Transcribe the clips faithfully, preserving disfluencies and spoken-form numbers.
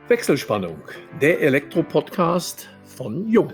Wechselspannung, der Elektro-Podcast von Jung.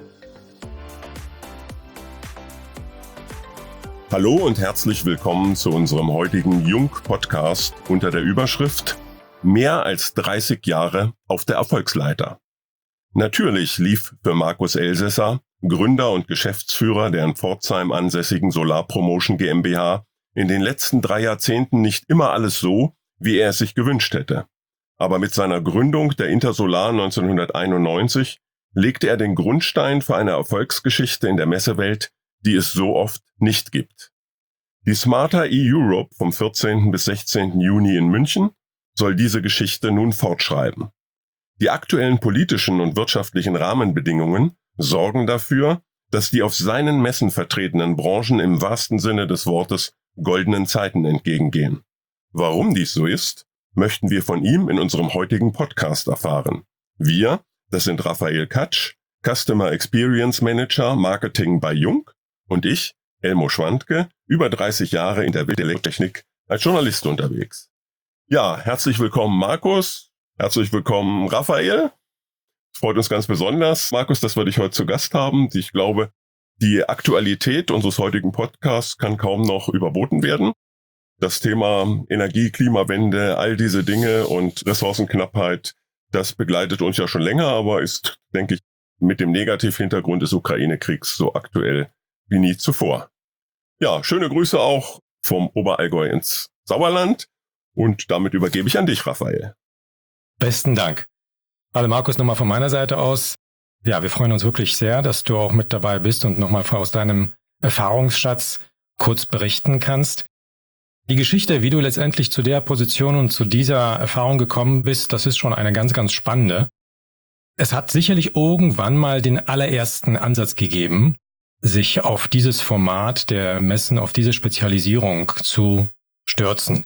Hallo und herzlich willkommen zu unserem heutigen Jung-Podcast unter der Überschrift Mehr als dreißig Jahre auf der Erfolgsleiter. Natürlich lief für Markus Elsässer, Gründer und Geschäftsführer der in Pforzheim ansässigen Solar Promotion GmbH, in den letzten drei Jahrzehnten nicht immer alles so, wie er es sich gewünscht hätte. Aber mit seiner Gründung der Intersolar neunzehnhunderteinundneunzig legte er den Grundstein für eine Erfolgsgeschichte in der Messewelt, die es so oft nicht gibt. Die Smarter E-Europe vom vierzehnten bis sechzehnten Juni in München soll diese Geschichte nun fortschreiben. Die aktuellen politischen und wirtschaftlichen Rahmenbedingungen sorgen dafür, dass die auf seinen Messen vertretenen Branchen im wahrsten Sinne des Wortes goldenen Zeiten entgegengehen. Warum dies so ist, möchten wir von ihm in unserem heutigen Podcast erfahren. Wir, das sind Raphael Katsch, Customer Experience Manager Marketing bei Jung, und ich, Elmo Schwandke, über dreißig Jahre in der Elektrotechnik als Journalist unterwegs. Ja, herzlich willkommen Markus, herzlich willkommen Raphael. Es freut uns ganz besonders, Markus, dass wir dich heute zu Gast haben. Ich glaube, die Aktualität unseres heutigen Podcasts kann kaum noch überboten werden. Das Thema Energie, Klimawende, all diese Dinge und Ressourcenknappheit, das begleitet uns ja schon länger, aber ist, denke ich, mit dem Negativhintergrund des Ukraine-Kriegs so aktuell wie nie zuvor. Ja, schöne Grüße auch vom Oberallgäu ins Sauerland und damit übergebe ich an dich, Raphael. Besten Dank. Hallo Markus, nochmal von meiner Seite aus. Ja, wir freuen uns wirklich sehr, dass du auch mit dabei bist und nochmal aus deinem Erfahrungsschatz kurz berichten kannst. Die Geschichte, wie du letztendlich zu der Position und zu dieser Erfahrung gekommen bist, das ist schon eine ganz, ganz spannende. Es hat sicherlich irgendwann mal den allerersten Ansatz gegeben, sich auf dieses Format der Messen, auf diese Spezialisierung zu stürzen.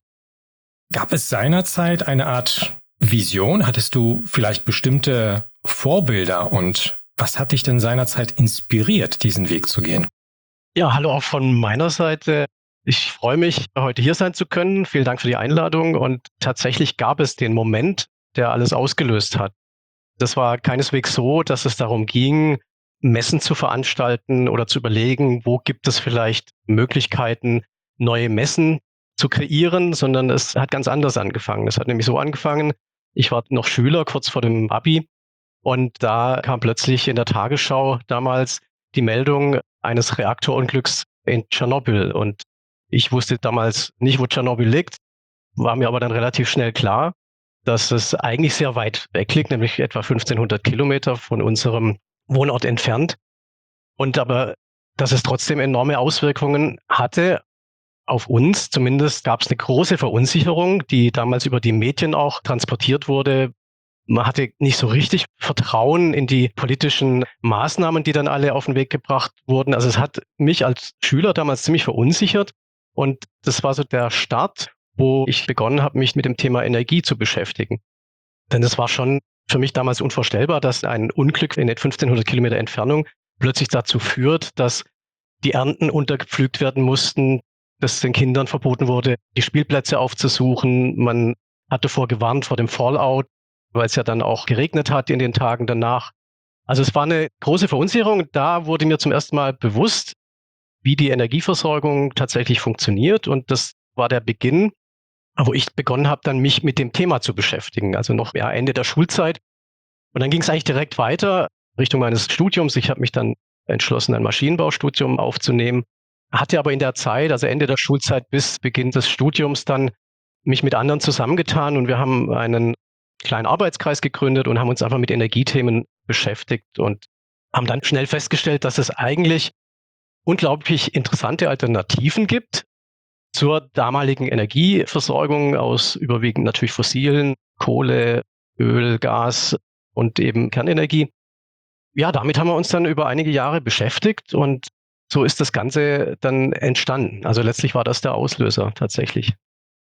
Gab es seinerzeit eine Art Vision? Hattest du vielleicht bestimmte Vorbilder und was hat dich denn seinerzeit inspiriert, diesen Weg zu gehen? Ja, hallo auch von meiner Seite. Ich freue mich, heute hier sein zu können. Vielen Dank für die Einladung. Und tatsächlich gab es den Moment, der alles ausgelöst hat. Das war keineswegs so, dass es darum ging, Messen zu veranstalten oder zu überlegen, wo gibt es vielleicht Möglichkeiten, neue Messen zu kreieren, sondern es hat ganz anders angefangen. Es hat nämlich so angefangen, ich war noch Schüler kurz vor dem Abi und da kam plötzlich in der Tagesschau damals die Meldung eines Reaktorunglücks in Tschernobyl. Und ich wusste damals nicht, wo Tschernobyl liegt, war mir aber dann relativ schnell klar, dass es eigentlich sehr weit weg liegt, nämlich etwa fünfzehnhundert Kilometer von unserem Wohnort entfernt. Und aber, dass es trotzdem enorme Auswirkungen hatte auf uns. Zumindest gab es eine große Verunsicherung, die damals über die Medien auch transportiert wurde. Man hatte nicht so richtig Vertrauen in die politischen Maßnahmen, die dann alle auf den Weg gebracht wurden. Also es hat mich als Schüler damals ziemlich verunsichert. Und das war so der Start, wo ich begonnen habe, mich mit dem Thema Energie zu beschäftigen. Denn es war schon für mich damals unvorstellbar, dass ein Unglück in fünfzehnhundert Kilometer Entfernung plötzlich dazu führt, dass die Ernten untergepflügt werden mussten, dass den Kindern verboten wurde, die Spielplätze aufzusuchen. Man hat davor gewarnt vor dem Fallout, weil es ja dann auch geregnet hat in den Tagen danach. Also es war eine große Verunsicherung. Da wurde mir zum ersten Mal bewusst, wie die Energieversorgung tatsächlich funktioniert. Und das war der Beginn, wo ich begonnen habe, dann mich mit dem Thema zu beschäftigen. Also noch ja, Ende der Schulzeit. Und dann ging es eigentlich direkt weiter Richtung meines Studiums. Ich habe mich dann entschlossen, ein Maschinenbaustudium aufzunehmen. Hatte aber in der Zeit, also Ende der Schulzeit bis Beginn des Studiums, dann mich mit anderen zusammengetan. Und wir haben einen kleinen Arbeitskreis gegründet und haben uns einfach mit Energiethemen beschäftigt und haben dann schnell festgestellt, dass es eigentlich unglaublich interessante Alternativen gibt zur damaligen Energieversorgung aus überwiegend natürlich fossilen, Kohle, Öl, Gas und eben Kernenergie. Ja, damit haben wir uns dann über einige Jahre beschäftigt und so ist das Ganze dann entstanden. Also letztlich war das der Auslöser tatsächlich.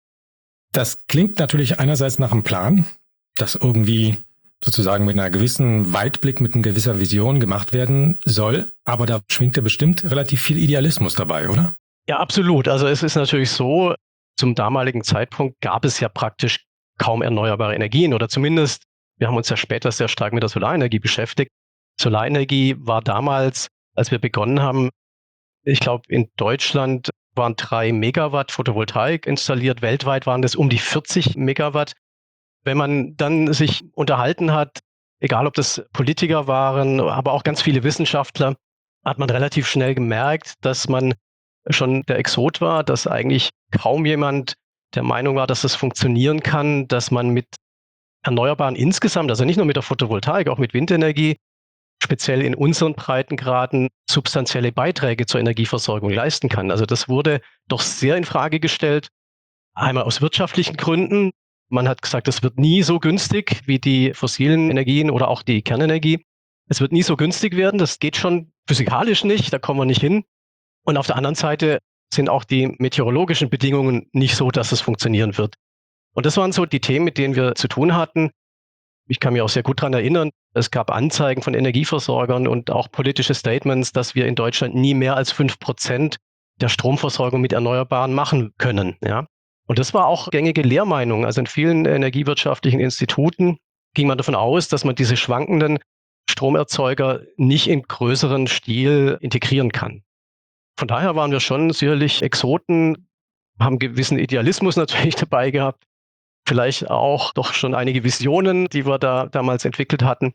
Das klingt natürlich einerseits nach einem Plan, das irgendwie sozusagen mit einer gewissen Weitblick, mit einer gewisser Vision gemacht werden soll. Aber da schwingt ja bestimmt relativ viel Idealismus dabei, oder? Ja, absolut. Also es ist natürlich so, zum damaligen Zeitpunkt gab es ja praktisch kaum erneuerbare Energien oder zumindest Wir haben uns ja später sehr stark mit der Solarenergie beschäftigt. Solarenergie war damals, als wir begonnen haben, ich glaube, in Deutschland waren drei Megawatt Photovoltaik installiert. Weltweit waren das um die vierzig Megawatt. Wenn man dann sich unterhalten hat, egal ob das Politiker waren, aber auch ganz viele Wissenschaftler, hat man relativ schnell gemerkt, dass man schon der Exot war, dass eigentlich kaum jemand der Meinung war, dass das funktionieren kann, dass man mit Erneuerbaren insgesamt, also nicht nur mit der Photovoltaik, auch mit Windenergie, speziell in unseren Breitengraden substanzielle Beiträge zur Energieversorgung leisten kann. Also das wurde doch sehr in Frage gestellt, einmal aus wirtschaftlichen Gründen. Man hat gesagt, es wird nie so günstig wie die fossilen Energien oder auch die Kernenergie. Es wird nie so günstig werden, das geht schon physikalisch nicht, da kommen wir nicht hin. Und auf der anderen Seite sind auch die meteorologischen Bedingungen nicht so, dass es funktionieren wird. Und das waren so die Themen, mit denen wir zu tun hatten. Ich kann mich auch sehr gut daran erinnern, es gab Anzeigen von Energieversorgern und auch politische Statements, dass wir in Deutschland nie mehr als fünf Prozent der Stromversorgung mit Erneuerbaren machen können. Ja. Und das war auch gängige Lehrmeinung. Also in vielen energiewirtschaftlichen Instituten ging man davon aus, dass man diese schwankenden Stromerzeuger nicht im größeren Stil integrieren kann. Von daher waren wir schon sicherlich Exoten, haben gewissen Idealismus natürlich dabei gehabt, vielleicht auch doch schon einige Visionen, die wir da damals entwickelt hatten,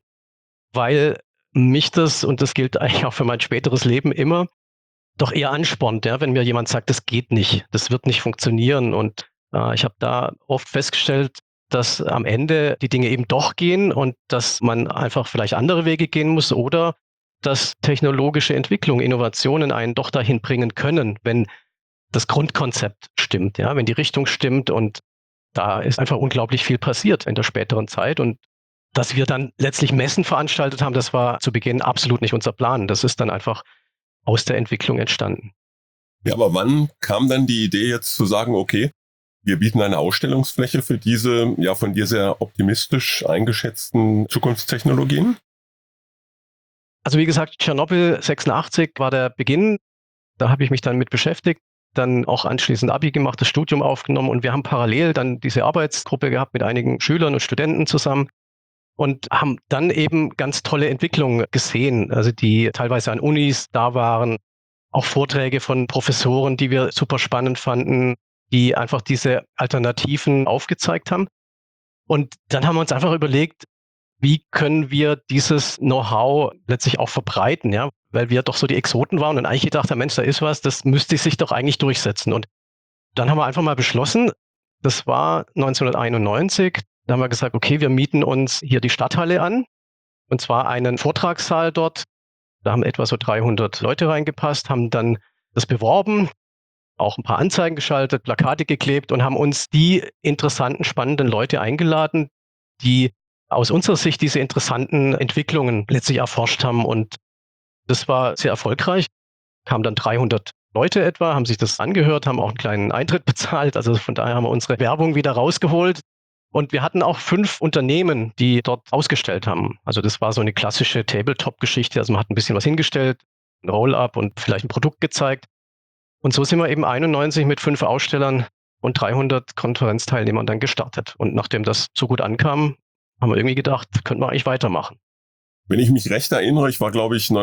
weil mich das, und das gilt eigentlich auch für mein späteres Leben immer, doch eher anspornt, ja, wenn mir jemand sagt, das geht nicht, das wird nicht funktionieren. Und äh, ich habe da oft festgestellt, dass am Ende die Dinge eben doch gehen und dass man einfach vielleicht andere Wege gehen muss oder dass technologische Entwicklung, Innovationen einen doch dahin bringen können, wenn das Grundkonzept stimmt, ja, wenn die Richtung stimmt. Und da ist einfach unglaublich viel passiert in der späteren Zeit. Und dass wir dann letztlich Messen veranstaltet haben, das war zu Beginn absolut nicht unser Plan. Das ist dann einfach aus der Entwicklung entstanden. Ja, aber wann kam dann die Idee jetzt zu sagen, okay, wir bieten eine Ausstellungsfläche für diese, ja, von dir sehr optimistisch eingeschätzten Zukunftstechnologien? Also wie gesagt, Tschernobyl sechsundachtzig war der Beginn. Da habe ich mich dann mit beschäftigt, dann auch anschließend Abi gemacht, das Studium aufgenommen und wir haben parallel dann diese Arbeitsgruppe gehabt mit einigen Schülern und Studenten zusammen und haben dann eben ganz tolle Entwicklungen gesehen, also die teilweise an Unis da waren, auch Vorträge von Professoren, die wir super spannend fanden, die einfach diese Alternativen aufgezeigt haben. Und dann haben wir uns einfach überlegt, wie können wir dieses Know-how letztlich auch verbreiten, ja, weil wir doch so die Exoten waren und eigentlich gedacht haben, Mensch, da ist was, das müsste sich doch eigentlich durchsetzen. Und dann haben wir einfach mal beschlossen, das war neunzehnhunderteinundneunzig, da haben wir gesagt, okay, wir mieten uns hier die Stadthalle an, und zwar einen Vortragssaal dort. Da haben etwa so dreihundert Leute reingepasst, haben dann das beworben, auch ein paar Anzeigen geschaltet, Plakate geklebt und haben uns die interessanten, spannenden Leute eingeladen, die aus unserer Sicht diese interessanten Entwicklungen letztlich erforscht haben. Und das war sehr erfolgreich. Kamen dann dreihundert Leute etwa, haben sich das angehört, haben auch einen kleinen Eintritt bezahlt. Also von daher haben wir unsere Werbung wieder rausgeholt. Und wir hatten auch fünf Unternehmen, die dort ausgestellt haben. Also das war so eine klassische Tabletop-Geschichte. Also man hat ein bisschen was hingestellt, ein Roll-up und vielleicht ein Produkt gezeigt. Und so sind wir eben einundneunzig mit fünf Ausstellern und dreihundert Konferenzteilnehmern dann gestartet. Und nachdem das so gut ankam, haben wir irgendwie gedacht, könnten wir eigentlich weitermachen. Wenn ich mich recht erinnere, ich war, glaube ich,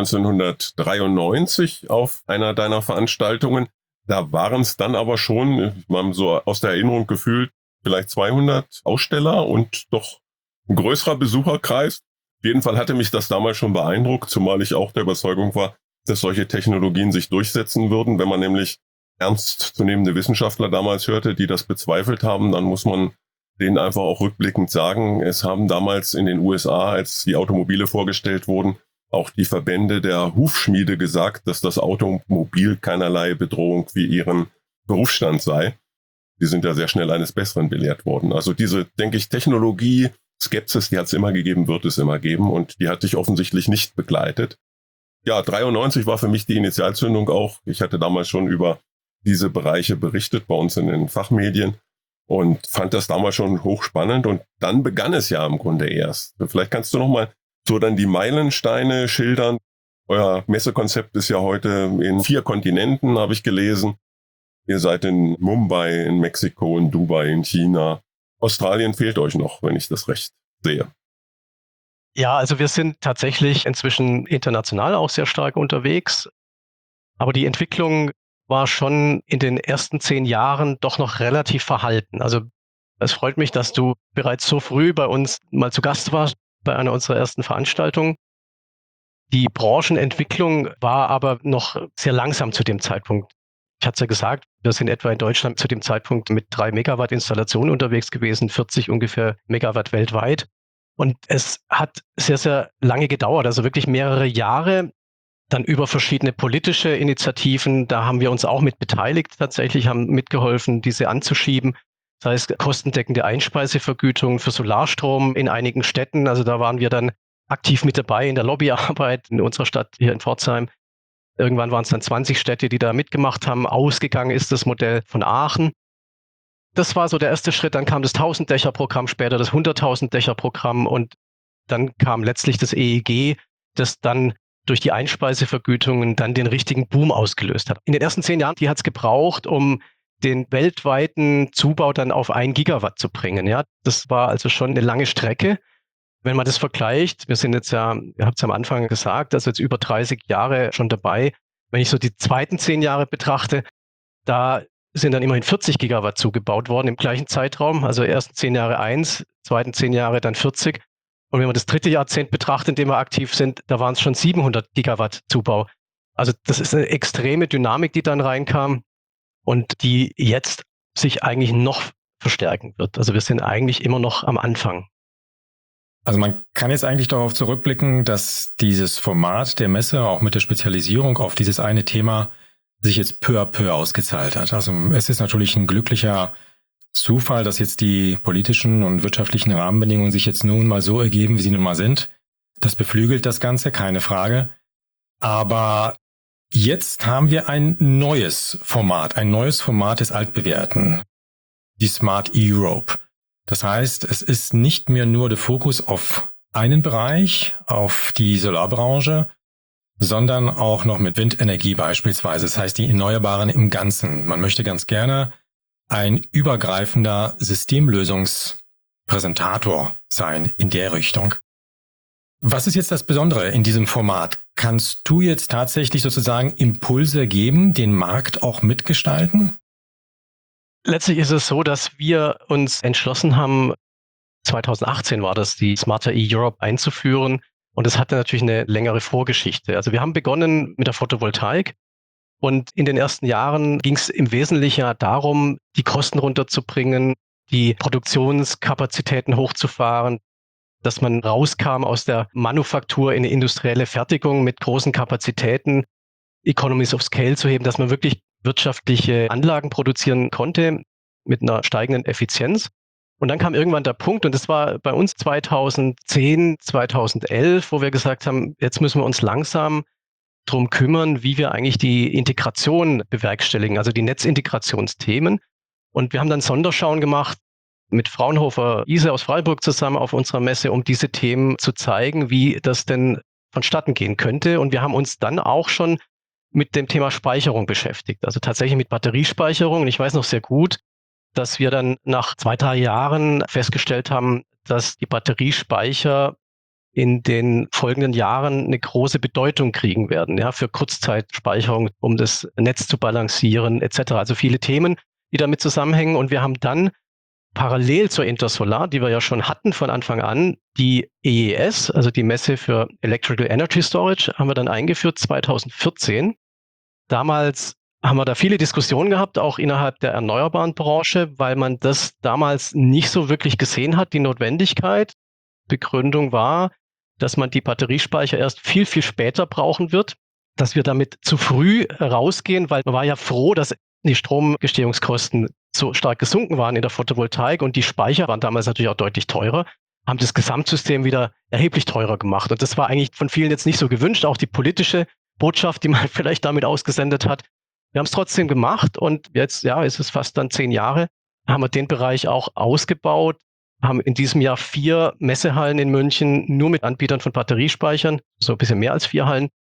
neunzehnhundertdreiundneunzig auf einer deiner Veranstaltungen. Da waren es dann aber schon, wir haben so aus der Erinnerung gefühlt, vielleicht zweihundert Aussteller und doch ein größerer Besucherkreis. Auf jeden Fall hatte mich das damals schon beeindruckt, zumal ich auch der Überzeugung war, dass solche Technologien sich durchsetzen würden. Wenn man nämlich ernstzunehmende Wissenschaftler damals hörte, die das bezweifelt haben, dann muss man denen einfach auch rückblickend sagen, es haben damals in den U S A, als die Automobile vorgestellt wurden, auch die Verbände der Hufschmiede gesagt, dass das Automobil keinerlei Bedrohung für ihren Berufsstand sei. Die sind ja sehr schnell eines Besseren belehrt worden. Also diese, denke ich, Technologie, Skepsis, die hat es immer gegeben, wird es immer geben und die hat dich offensichtlich nicht begleitet. Ja, dreiundneunzig war für mich die Initialzündung auch. Ich hatte damals schon über diese Bereiche berichtet bei uns in den Fachmedien und fand das damals schon hochspannend. Und dann begann es ja im Grunde erst. Vielleicht kannst du noch mal so dann die Meilensteine schildern. Euer Messekonzept ist ja heute in vier Kontinenten, habe ich gelesen. Ihr seid in Mumbai, in Mexiko, in Dubai, in China. Australien fehlt euch noch, wenn ich das recht sehe. Ja, also wir sind tatsächlich inzwischen international auch sehr stark unterwegs. Aber die Entwicklung war schon in den ersten zehn Jahren doch noch relativ verhalten. Also es freut mich, dass du bereits so früh bei uns mal zu Gast warst bei einer unserer ersten Veranstaltungen. Die Branchenentwicklung war aber noch sehr langsam zu dem Zeitpunkt. Ich hatte es ja gesagt, wir sind etwa in Deutschland zu dem Zeitpunkt mit drei Megawatt Installationen unterwegs gewesen, vierzig ungefähr Megawatt weltweit. Und es hat sehr, sehr lange gedauert, also wirklich mehrere Jahre, dann über verschiedene politische Initiativen. Da haben wir uns auch mit beteiligt, tatsächlich haben mitgeholfen, diese anzuschieben. Das heißt, kostendeckende Einspeisevergütung für Solarstrom in einigen Städten. Also da waren wir dann aktiv mit dabei in der Lobbyarbeit in unserer Stadt hier in Pforzheim. Irgendwann waren es dann zwanzig Städte, die da mitgemacht haben. Ausgegangen ist das Modell von Aachen. Das war so der erste Schritt. Dann kam das tausend-Dächer-Programm, später das hunderttausend-Dächer-Programm und dann kam letztlich das E E G, das dann durch die Einspeisevergütungen dann den richtigen Boom ausgelöst hat. In den ersten zehn Jahren, die hat es gebraucht, um den weltweiten Zubau dann auf ein Gigawatt zu bringen. Ja, das war also schon eine lange Strecke. Wenn man das vergleicht, wir sind jetzt ja, ihr habt es am Anfang gesagt, also jetzt über dreißig Jahre schon dabei. Wenn ich so die zweiten zehn Jahre betrachte, da sind dann immerhin vierzig Gigawatt zugebaut worden im gleichen Zeitraum. Also ersten zehn Jahre eins, zweiten zehn Jahre dann vierzig. Und wenn man das dritte Jahrzehnt betrachtet, in dem wir aktiv sind, da waren es schon siebenhundert Gigawatt Zubau. Also das ist eine extreme Dynamik, die dann reinkam und die jetzt sich eigentlich noch verstärken wird. Also wir sind eigentlich immer noch am Anfang. Also man kann jetzt eigentlich darauf zurückblicken, dass dieses Format der Messe auch mit der Spezialisierung auf dieses eine Thema sich jetzt peu à peu ausgezahlt hat. Also es ist natürlich ein glücklicher Zufall, dass jetzt die politischen und wirtschaftlichen Rahmenbedingungen sich jetzt nun mal so ergeben, wie sie nun mal sind. Das beflügelt das Ganze, keine Frage. Aber jetzt haben wir ein neues Format, ein neues Format des Altbewährten, die Smart Europe. Das heißt, es ist nicht mehr nur der Fokus auf einen Bereich, auf die Solarbranche, sondern auch noch mit Windenergie beispielsweise. Das heißt, die Erneuerbaren im Ganzen. Man möchte ganz gerne ein übergreifender Systemlösungspräsentator sein in der Richtung. Was ist jetzt das Besondere in diesem Format? Kannst du jetzt tatsächlich sozusagen Impulse geben, den Markt auch mitgestalten? Letztlich ist es so, dass wir uns entschlossen haben, zwanzig achtzehn war das, die Smarter E-Europe einzuführen. Und es hatte natürlich eine längere Vorgeschichte. Also wir haben begonnen mit der Photovoltaik. Und in den ersten Jahren ging es im Wesentlichen darum, die Kosten runterzubringen, die Produktionskapazitäten hochzufahren, dass man rauskam aus der Manufaktur in eine industrielle Fertigung mit großen Kapazitäten, Economies of Scale zu heben, dass man wirklich wirtschaftliche Anlagen produzieren konnte mit einer steigenden Effizienz. Und dann kam irgendwann der Punkt, und das war bei uns zweitausendzehn, zweitausendelf, wo wir gesagt haben, jetzt müssen wir uns langsam drum kümmern, wie wir eigentlich die Integration bewerkstelligen, also die Netzintegrationsthemen. Und wir haben dann Sonderschauen gemacht mit Fraunhofer ISE aus Freiburg zusammen auf unserer Messe, um diese Themen zu zeigen, wie das denn vonstatten gehen könnte. Und wir haben uns dann auch schon mit dem Thema Speicherung beschäftigt, also tatsächlich mit Batteriespeicherung. Und ich weiß noch sehr gut, dass wir dann nach zwei, drei Jahren festgestellt haben, dass die Batteriespeicher in den folgenden Jahren eine große Bedeutung kriegen werden, ja, für Kurzzeitspeicherung, um das Netz zu balancieren, et cetera. Also viele Themen, die damit zusammenhängen. Und wir haben dann parallel zur Intersolar, die wir ja schon hatten von Anfang an, die E E S, also die Messe für Electrical Energy Storage, haben wir dann eingeführt zweitausendvierzehn. Damals haben wir da viele Diskussionen gehabt, auch innerhalb der erneuerbaren Branche, weil man das damals nicht so wirklich gesehen hat, die Notwendigkeit. Begründung war, dass man die Batteriespeicher erst viel, viel später brauchen wird, dass wir damit zu früh rausgehen, weil man war ja froh, dass die Stromgestehungskosten so stark gesunken waren in der Photovoltaik und die Speicher waren damals natürlich auch deutlich teurer, haben das Gesamtsystem wieder erheblich teurer gemacht. Und das war eigentlich von vielen jetzt nicht so gewünscht, auch die politische Botschaft, die man vielleicht damit ausgesendet hat. Wir haben es trotzdem gemacht und jetzt, ja, ist es fast dann zehn Jahre, haben wir den Bereich auch ausgebaut, haben in diesem Jahr vier Messehallen in München nur mit Anbietern von Batteriespeichern, so ein bisschen mehr als vier Hallen.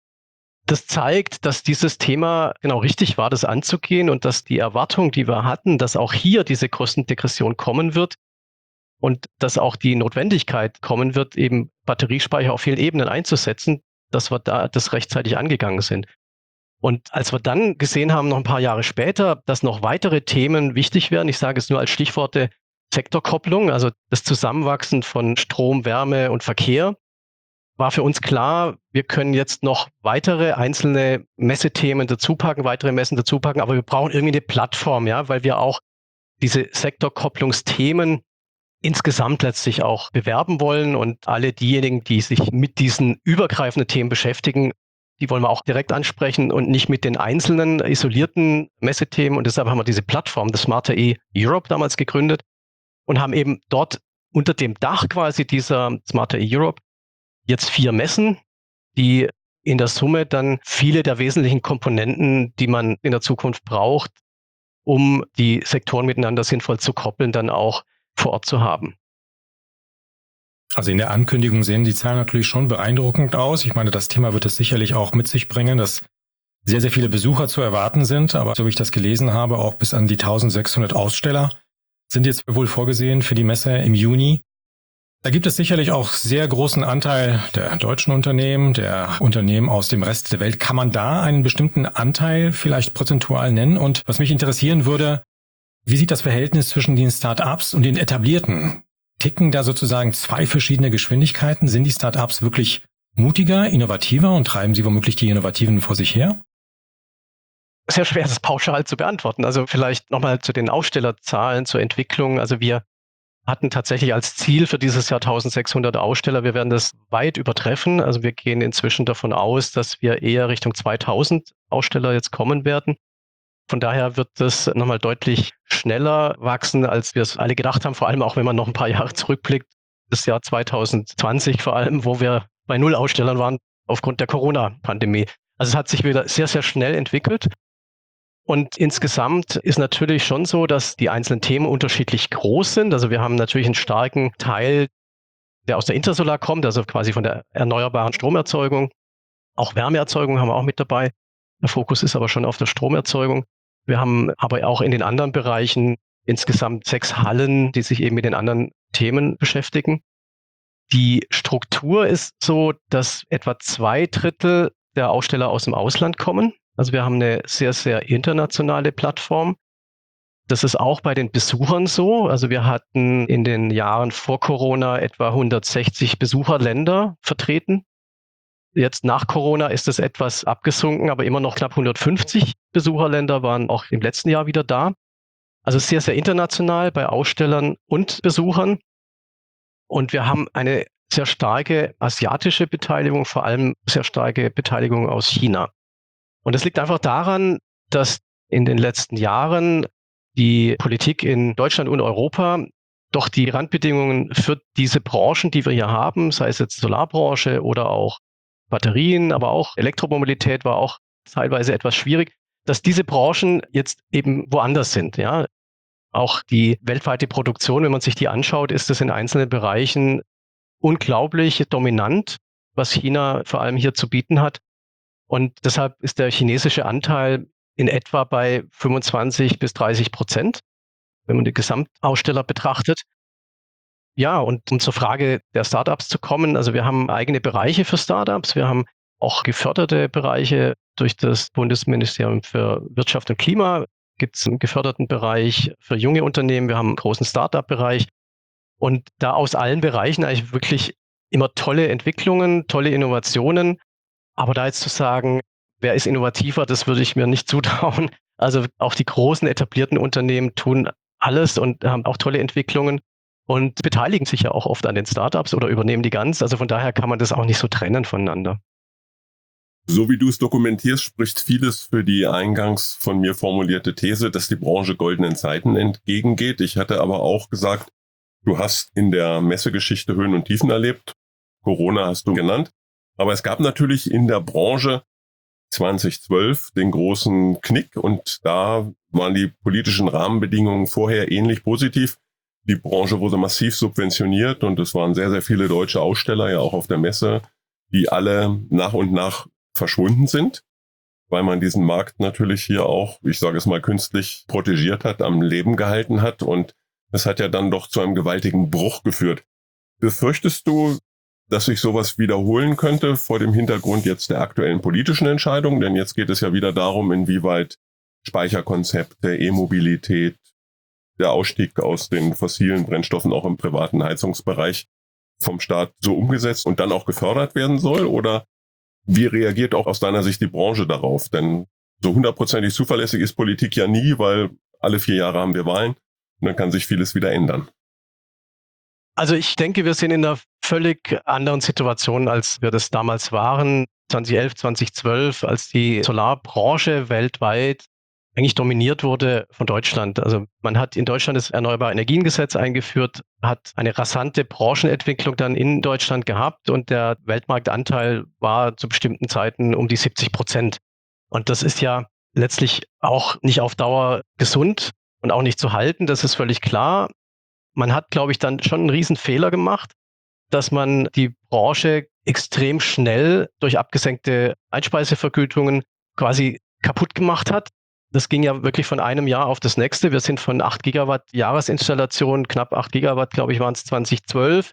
Das zeigt, dass dieses Thema genau richtig war, das anzugehen und dass die Erwartung, die wir hatten, dass auch hier diese Kostendegression kommen wird und dass auch die Notwendigkeit kommen wird, eben Batteriespeicher auf vielen Ebenen einzusetzen, dass wir da das rechtzeitig angegangen sind. Und als wir dann gesehen haben, noch ein paar Jahre später, dass noch weitere Themen wichtig werden, ich sage es nur als Stichworte Sektorkopplung, also das Zusammenwachsen von Strom, Wärme und Verkehr, war für uns klar, wir können jetzt noch weitere einzelne Messethemen dazupacken, weitere Messen dazupacken, aber wir brauchen irgendwie eine Plattform, ja, weil wir auch diese Sektorkopplungsthemen insgesamt letztlich auch bewerben wollen und alle diejenigen, die sich mit diesen übergreifenden Themen beschäftigen, die wollen wir auch direkt ansprechen und nicht mit den einzelnen isolierten Messethemen. Und deshalb haben wir diese Plattform, das Smarter E Europe, damals gegründet und haben eben dort unter dem Dach quasi dieser Smarter E Europe jetzt vier Messen, die in der Summe dann viele der wesentlichen Komponenten, die man in der Zukunft braucht, um die Sektoren miteinander sinnvoll zu koppeln, dann auch vor Ort zu haben. Also in der Ankündigung sehen die Zahlen natürlich schon beeindruckend aus. Ich meine, das Thema wird es sicherlich auch mit sich bringen, dass sehr, sehr viele Besucher zu erwarten sind. Aber so wie ich das gelesen habe, auch bis an die eintausendsechshundert Aussteller sind jetzt wohl vorgesehen für die Messe im Juni. Da gibt es sicherlich auch sehr großen Anteil der deutschen Unternehmen, der Unternehmen aus dem Rest der Welt. Kann man da einen bestimmten Anteil vielleicht prozentual nennen? Und was mich interessieren würde, wie sieht das Verhältnis zwischen den Start-ups und den etablierten? Ticken da sozusagen zwei verschiedene Geschwindigkeiten? Sind die Start-ups wirklich mutiger, innovativer und treiben sie womöglich die Innovativen vor sich her? Sehr schwer, das pauschal zu beantworten. Also vielleicht nochmal zu den Ausstellerzahlen, zur Entwicklung. Also wir hatten tatsächlich als Ziel für dieses Jahr eintausendsechshundert Aussteller. Wir werden das weit übertreffen. Also wir gehen inzwischen davon aus, dass wir eher Richtung zweitausend Aussteller jetzt kommen werden. Von daher wird das nochmal deutlich schneller wachsen, als wir es alle gedacht haben, vor allem auch, wenn man noch ein paar Jahre zurückblickt. Das Jahr zweitausendzwanzig vor allem, wo wir bei null Ausstellern waren aufgrund der Corona-Pandemie. Also es hat sich wieder sehr, sehr schnell entwickelt. Und insgesamt ist natürlich schon so, dass die einzelnen Themen unterschiedlich groß sind. Also wir haben natürlich einen starken Teil, der aus der Intersolar kommt, also quasi von der erneuerbaren Stromerzeugung. Auch Wärmeerzeugung haben wir auch mit dabei. Der Fokus ist aber schon auf der Stromerzeugung. Wir haben aber auch in den anderen Bereichen insgesamt sechs Hallen, die sich eben mit den anderen Themen beschäftigen. Die Struktur ist so, dass etwa zwei Drittel der Aussteller aus dem Ausland kommen. Also wir haben eine sehr, sehr internationale Plattform. Das ist auch bei den Besuchern so. Also wir hatten in den Jahren vor Corona etwa hundertsechzig Besucherländer vertreten. Jetzt nach Corona ist es etwas abgesunken, aber immer noch knapp hundertfünfzig Besucherländer waren auch im letzten Jahr wieder da. Also sehr, sehr international bei Ausstellern und Besuchern. Und wir haben eine sehr starke asiatische Beteiligung, vor allem sehr starke Beteiligung aus China. Und das liegt einfach daran, dass in den letzten Jahren die Politik in Deutschland und Europa doch die Randbedingungen für diese Branchen, die wir hier haben, sei es jetzt Solarbranche oder auch Batterien, aber auch Elektromobilität war auch teilweise etwas schwierig, dass diese Branchen jetzt eben woanders sind. Ja, auch die weltweite Produktion, wenn man sich die anschaut, ist es in einzelnen Bereichen unglaublich dominant, was China vor allem hier zu bieten hat. Und deshalb ist der chinesische Anteil in etwa bei fünfundzwanzig bis dreißig Prozent, wenn man die Gesamtaussteller betrachtet. Ja, und um zur Frage der Startups zu kommen, also wir haben eigene Bereiche für Startups, wir haben auch geförderte Bereiche durch das Bundesministerium für Wirtschaft und Klima, gibt es einen geförderten Bereich für junge Unternehmen, wir haben einen großen Startup-Bereich und da aus allen Bereichen eigentlich wirklich immer tolle Entwicklungen, tolle Innovationen, aber da jetzt zu sagen, wer ist innovativer, das würde ich mir nicht zutrauen. Also auch die großen etablierten Unternehmen tun alles und haben auch tolle Entwicklungen und beteiligen sich ja auch oft an den Startups oder übernehmen die ganz. Also von daher kann man das auch nicht so trennen voneinander. So wie du es dokumentierst, spricht vieles für die eingangs von mir formulierte These, dass die Branche goldenen Zeiten entgegengeht. Ich hatte aber auch gesagt, du hast in der Messegeschichte Höhen und Tiefen erlebt. Corona hast du genannt. Aber es gab natürlich in der Branche zweitausendzwölf den großen Knick und da waren die politischen Rahmenbedingungen vorher ähnlich positiv. Die Branche wurde massiv subventioniert und es waren sehr, sehr viele deutsche Aussteller ja auch auf der Messe, die alle nach und nach verschwunden sind, weil man diesen Markt natürlich hier auch, ich sage es mal künstlich, protegiert hat, am Leben gehalten hat und Das hat ja dann doch zu einem gewaltigen Bruch geführt. Befürchtest du, dass sich sowas wiederholen könnte vor dem Hintergrund jetzt der aktuellen politischen Entscheidung? Denn jetzt geht es ja wieder darum, inwieweit Speicherkonzepte, E-Mobilität, der Ausstieg aus den fossilen Brennstoffen auch im privaten Heizungsbereich vom Staat so umgesetzt und dann auch gefördert werden soll? Oder wie reagiert auch aus deiner Sicht die Branche darauf? Denn so hundertprozentig zuverlässig ist Politik ja nie, weil alle vier Jahre haben wir Wahlen und dann kann sich vieles wieder ändern. Also ich denke, wir sind in einer völlig anderen Situation, als wir das damals waren, zwanzig elf, zwanzig zwölf, als die Solarbranche weltweit eigentlich dominiert wurde von Deutschland. Also man hat in Deutschland das Erneuerbare Energiengesetz eingeführt, hat eine rasante Branchenentwicklung dann in Deutschland gehabt und der Weltmarktanteil war zu bestimmten Zeiten um die siebzig Prozent. Und das ist ja letztlich auch nicht auf Dauer gesund und auch nicht zu halten, das ist völlig klar. Man hat, glaube ich, dann schon einen riesen Fehler gemacht, dass man die Branche extrem schnell durch abgesenkte Einspeisevergütungen quasi kaputt gemacht hat. Das ging ja wirklich von einem Jahr auf das nächste. Wir sind von acht Gigawatt Jahresinstallation, knapp acht Gigawatt, glaube ich, waren es zwanzig zwölf.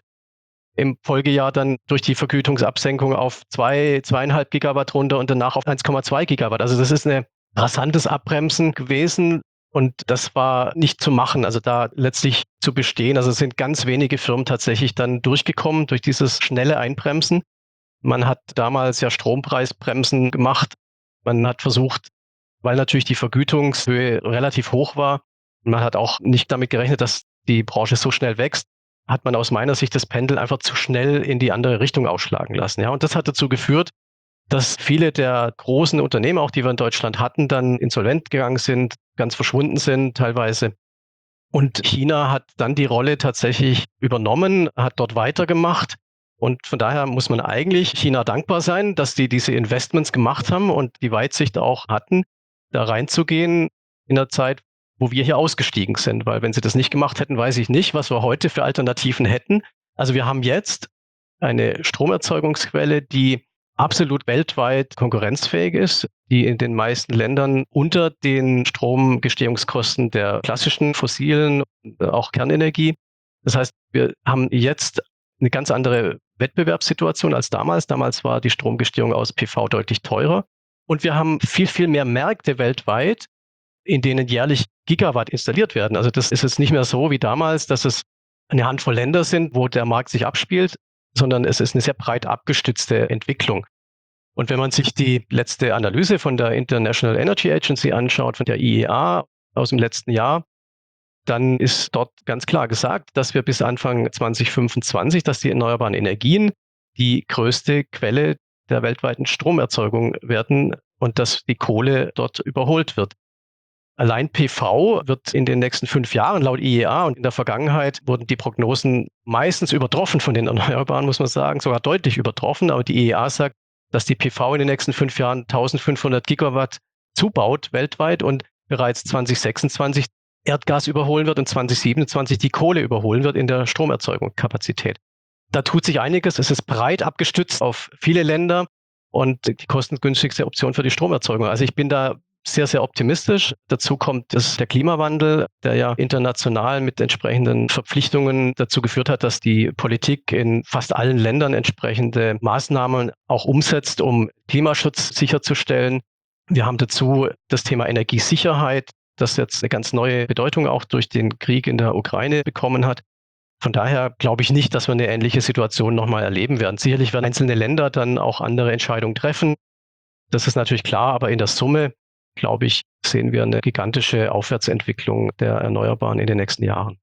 Im Folgejahr dann durch die Vergütungsabsenkung auf zwei, zweieinhalb Gigawatt runter und danach auf eins Komma zwei Gigawatt. Also das ist ein rasantes Abbremsen gewesen. Und das war nicht zu machen, also da letztlich zu bestehen. Also es sind ganz wenige Firmen tatsächlich dann durchgekommen durch dieses schnelle Einbremsen. Man hat damals ja Strompreisbremsen gemacht. Man hat versucht, weil natürlich die Vergütungshöhe relativ hoch war, man hat auch nicht damit gerechnet, dass die Branche so schnell wächst, hat man aus meiner Sicht das Pendel einfach zu schnell in die andere Richtung ausschlagen lassen. Ja, und das hat dazu geführt, dass viele der großen Unternehmen, auch die wir in Deutschland hatten, dann insolvent gegangen sind, ganz verschwunden sind teilweise. Und China hat dann die Rolle tatsächlich übernommen, hat dort weitergemacht. Und von daher muss man eigentlich China dankbar sein, dass die diese Investments gemacht haben und die Weitsicht auch hatten, da reinzugehen in der Zeit, wo wir hier ausgestiegen sind. Weil wenn sie das nicht gemacht hätten, weiß ich nicht, was wir heute für Alternativen hätten. Also wir haben jetzt eine Stromerzeugungsquelle, die absolut weltweit konkurrenzfähig ist, die in den meisten Ländern unter den Stromgestehungskosten der klassischen fossilen, auch Kernenergie. Das heißt, wir haben jetzt eine ganz andere Wettbewerbssituation als damals. Damals war die Stromgestehung aus P V deutlich teurer. Und wir haben viel, viel mehr Märkte weltweit, in denen jährlich Gigawatt installiert werden. Also das ist jetzt nicht mehr so wie damals, dass es eine Handvoll Länder sind, wo der Markt sich abspielt, sondern es ist eine sehr breit abgestützte Entwicklung. Und wenn man sich die letzte Analyse von der International Energy Agency anschaut, von der I E A aus dem letzten Jahr, dann ist dort ganz klar gesagt, dass wir bis Anfang zwanzig fünfundzwanzig, dass die erneuerbaren Energien die größte Quelle der weltweiten Stromerzeugung werden und dass die Kohle dort überholt wird. Allein P V wird in den nächsten fünf Jahren laut I E A und in der Vergangenheit wurden die Prognosen meistens übertroffen von den Erneuerbaren, muss man sagen, sogar deutlich übertroffen. Aber die I E A sagt, dass die P V in den nächsten fünf Jahren eintausendfünfhundert Gigawatt zubaut weltweit und bereits zwanzig sechsundzwanzig Erdgas überholen wird und zwanzig siebenundzwanzig die Kohle überholen wird in der Stromerzeugungskapazität. Da tut sich einiges. Es ist breit abgestützt auf viele Länder und die kostengünstigste Option für die Stromerzeugung. Also ich bin da sehr, sehr optimistisch. Dazu kommt dass der Klimawandel, der ja international mit entsprechenden Verpflichtungen dazu geführt hat, dass die Politik in fast allen Ländern entsprechende Maßnahmen auch umsetzt, um Klimaschutz sicherzustellen. Wir haben dazu das Thema Energiesicherheit, das jetzt eine ganz neue Bedeutung auch durch den Krieg in der Ukraine bekommen hat. Von daher glaube ich nicht, dass wir eine ähnliche Situation nochmal erleben werden. Sicherlich werden einzelne Länder dann auch andere Entscheidungen treffen. Das ist natürlich klar, aber in der Summe, glaube ich, sehen wir eine gigantische Aufwärtsentwicklung der Erneuerbaren in den nächsten Jahren.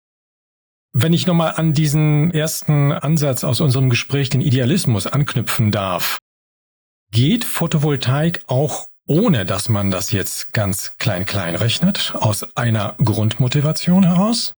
Wenn ich nochmal an diesen ersten Ansatz aus unserem Gespräch, den Idealismus, anknüpfen darf, geht Photovoltaik auch ohne, dass man das jetzt ganz klein-klein rechnet, aus einer Grundmotivation heraus?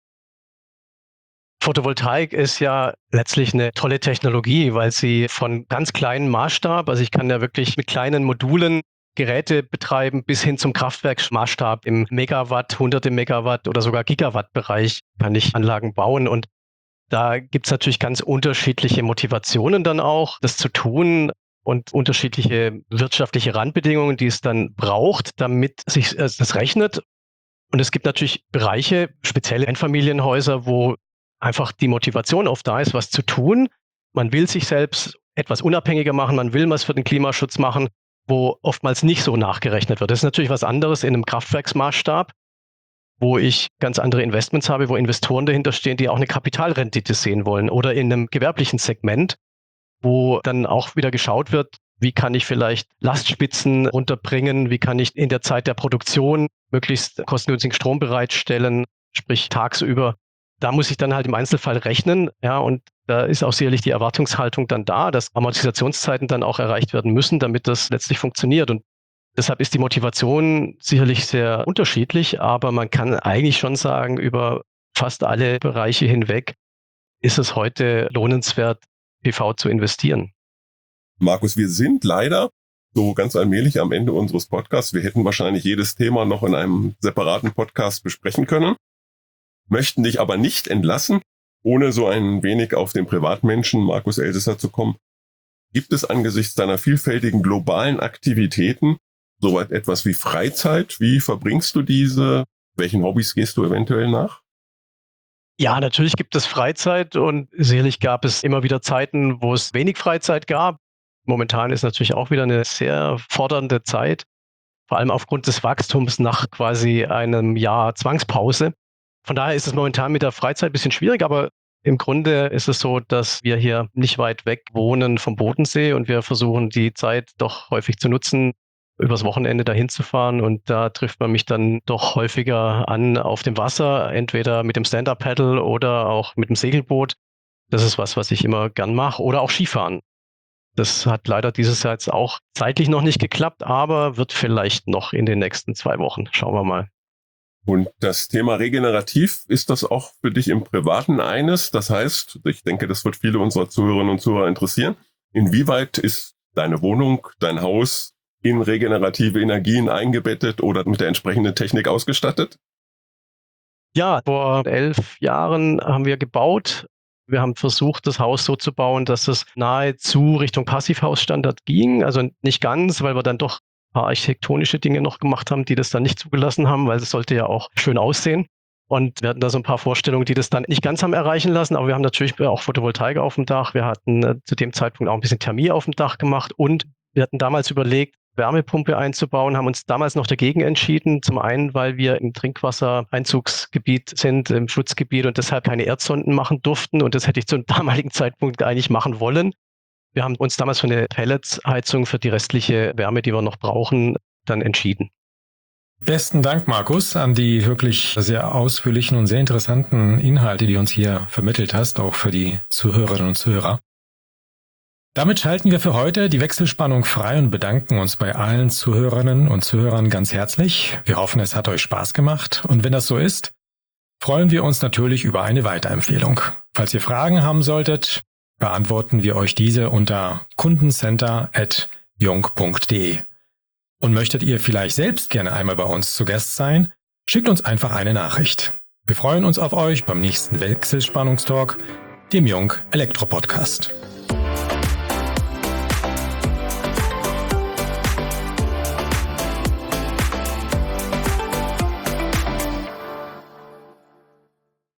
Photovoltaik ist ja letztlich eine tolle Technologie, weil sie von ganz kleinem Maßstab, also ich kann ja wirklich mit kleinen Modulen Geräte betreiben, bis hin zum Kraftwerksmaßstab im Megawatt, hunderte Megawatt oder sogar Gigawatt-Bereich kann ich Anlagen bauen. Und da gibt es natürlich ganz unterschiedliche Motivationen dann auch, das zu tun und unterschiedliche wirtschaftliche Randbedingungen, die es dann braucht, damit sich das rechnet. Und es gibt natürlich Bereiche, spezielle Einfamilienhäuser, wo einfach die Motivation oft da ist, was zu tun. Man will sich selbst etwas unabhängiger machen, man will was für den Klimaschutz machen, wo oftmals nicht so nachgerechnet wird. Das ist natürlich was anderes in einem Kraftwerksmaßstab, wo ich ganz andere Investments habe, wo Investoren dahinter stehen, die auch eine Kapitalrendite sehen wollen, oder in einem gewerblichen Segment, wo dann auch wieder geschaut wird, wie kann ich vielleicht Lastspitzen runterbringen, wie kann ich in der Zeit der Produktion möglichst kostengünstigen Strom bereitstellen, sprich tagsüber. Da muss ich dann halt im Einzelfall rechnen, ja, und da ist auch sicherlich die Erwartungshaltung dann da, dass Amortisationszeiten dann auch erreicht werden müssen, damit das letztlich funktioniert. Und deshalb ist die Motivation sicherlich sehr unterschiedlich, aber man kann eigentlich schon sagen, über fast alle Bereiche hinweg ist es heute lohnenswert, P V zu investieren. Markus, wir sind leider so ganz allmählich am Ende unseres Podcasts. Wir hätten wahrscheinlich jedes Thema noch in einem separaten Podcast besprechen können, möchten dich aber nicht entlassen, ohne so ein wenig auf den Privatmenschen Markus Elsässer zu kommen. Gibt es angesichts deiner vielfältigen globalen Aktivitäten soweit etwas wie Freizeit? Wie verbringst du diese? Welchen Hobbys gehst du eventuell nach? Ja, natürlich gibt es Freizeit und sicherlich gab es immer wieder Zeiten, wo es wenig Freizeit gab. Momentan ist natürlich auch wieder eine sehr fordernde Zeit, vor allem aufgrund des Wachstums nach quasi einem Jahr Zwangspause. Von daher ist es momentan mit der Freizeit ein bisschen schwierig, aber im Grunde ist es so, dass wir hier nicht weit weg wohnen vom Bodensee und wir versuchen die Zeit doch häufig zu nutzen, übers Wochenende dahin zu fahren, und da trifft man mich dann doch häufiger an auf dem Wasser, entweder mit dem Stand-Up-Paddle oder auch mit dem Segelboot. Das ist was, was ich immer gern mache, oder auch Skifahren. Das hat leider dieses Jahr jetzt auch zeitlich noch nicht geklappt, aber wird vielleicht noch in den nächsten zwei Wochen. Schauen wir mal. Und das Thema regenerativ, ist das auch für dich im Privaten eines? Das heißt, ich denke, das wird viele unserer Zuhörerinnen und Zuhörer interessieren. Inwieweit ist deine Wohnung, dein Haus in regenerative Energien eingebettet oder mit der entsprechenden Technik ausgestattet? Ja, vor elf Jahren haben wir gebaut. Wir haben versucht, das Haus so zu bauen, dass es nahezu Richtung Passivhausstandard ging. Also nicht ganz, weil wir dann doch ein paar architektonische Dinge noch gemacht haben, die das dann nicht zugelassen haben, weil es sollte ja auch schön aussehen. Und wir hatten da so ein paar Vorstellungen, die das dann nicht ganz haben erreichen lassen. Aber wir haben natürlich auch Photovoltaik auf dem Dach. Wir hatten äh, zu dem Zeitpunkt auch ein bisschen Thermie auf dem Dach gemacht. Und wir hatten damals überlegt, Wärmepumpe einzubauen, haben uns damals noch dagegen entschieden. Zum einen, weil wir im Trinkwassereinzugsgebiet sind, im Schutzgebiet, und deshalb keine Erdsonden machen durften. Und das hätte ich zum damaligen Zeitpunkt eigentlich machen wollen. Wir haben uns damals für eine Pelletsheizung für die restliche Wärme, die wir noch brauchen, dann entschieden. Besten Dank, Markus, an die wirklich sehr ausführlichen und sehr interessanten Inhalte, die du uns hier vermittelt hast, auch für die Zuhörerinnen und Zuhörer. Damit schalten wir für heute die Wechselspannung frei und bedanken uns bei allen Zuhörerinnen und Zuhörern ganz herzlich. Wir hoffen, es hat euch Spaß gemacht, und wenn das so ist, freuen wir uns natürlich über eine Weiterempfehlung. Falls ihr Fragen haben solltet, beantworten wir euch diese unter kundencenter at jung punkt de. Und möchtet ihr vielleicht selbst gerne einmal bei uns zu Gast sein, schickt uns einfach eine Nachricht. Wir freuen uns auf euch beim nächsten Wechselspannungstalk, dem Jung Elektro Podcast.